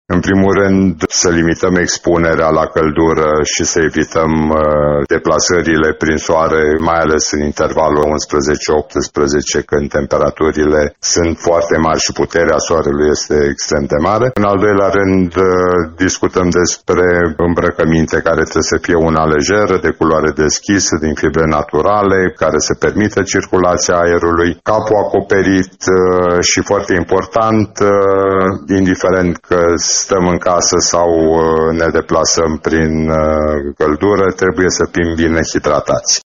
În primul rând, să limităm expunerea la căldură și să evităm deplasările prin soare, mai ales în intervalul 11-18, când temperaturile sunt foarte mari și puterea soarelui este extrem de mare. În al doilea rând, discutăm despre îmbrăcăminte care trebuie să fie una lejeră, de culoare deschisă, din fibre naturale, care să permită circulația aerului, capul acoperit și, foarte important, indiferent că stăm în casă sau ne deplasăm prin căldură, trebuie să fim bine hidratați.